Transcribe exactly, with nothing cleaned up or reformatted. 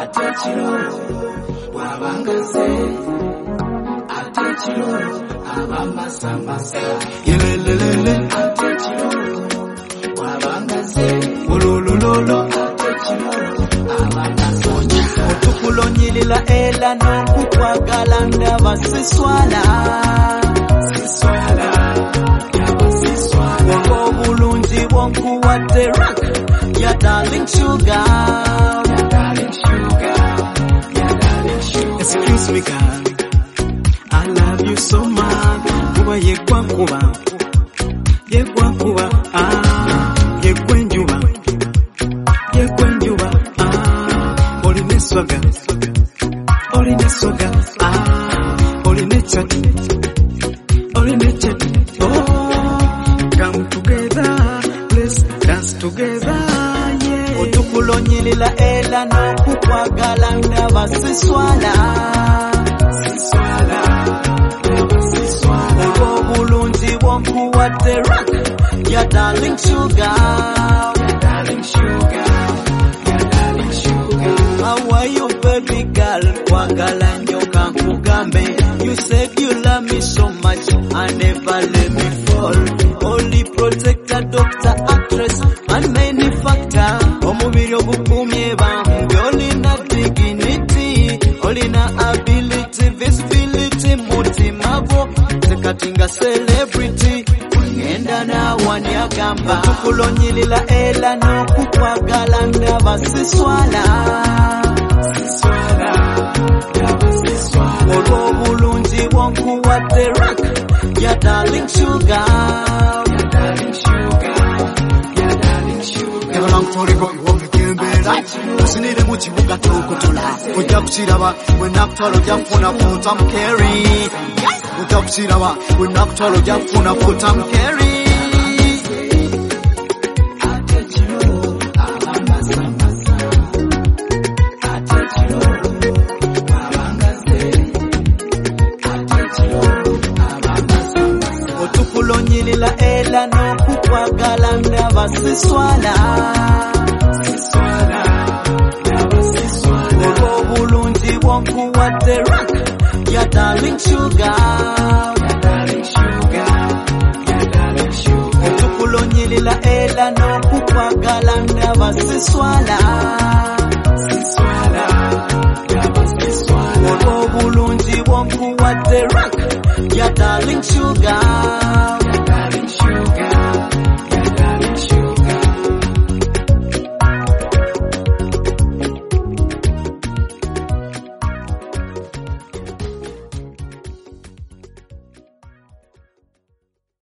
ate chiroro wabangaze ate chiroro abamasa masa yelelelele ate chiroro wabangaze ulululolo ate chiroro abamasa otukulonyilila ela no kukwagala ndaba siswala siswala yaba siswala obulungi wonku wate rock ya darling sugar ya darling sugar ya darling sugar. Excuse me girl, I love you so much. Kuba yekwa kuba yekwa kuba ah yekwenjuba yekwenjuba ah oline swaga oline swaga ah oline chati oline chati. Oh, come together, let's dance together. Yeah. Otukulonyilila ela no kukwagala ndaba siswala siswala ndaba siswala obulungi wonku wate rock ya darling sugar ya darling sugar ya darling sugar. How are you baby girl kwagala nyoka nkugambe. You said you love me so much, I never let me fall. Only protector, doctor, actress, and many factor. Omubiri ogukumye bambi, olina dignity, olina ability, visibility, mutimabo, tekatinga celebrity. Ngenda na wanyagamba, otukulonyilila ela no kukwagala ndaba siswala siswala ndaba siswala olw'obulungi wonku wate rock ya darling sugar ya darling sugar ya darling sugar. Never long story go you won't get better. Usinire mu kibuga tukutula ojja kusiraba we nakutwala ojja kufuna full I'm carry ojja kusiraba we nakutwala ojja kufuna full I'm carry. Otukulonyilila ela no kukwagala ndaba siswala siswala ndaba siswala obulungi wonku wate rock ya darling sugar ya darling sugar ya darling sugar. Otukulonyilila ela no kukwagala ndaba siswala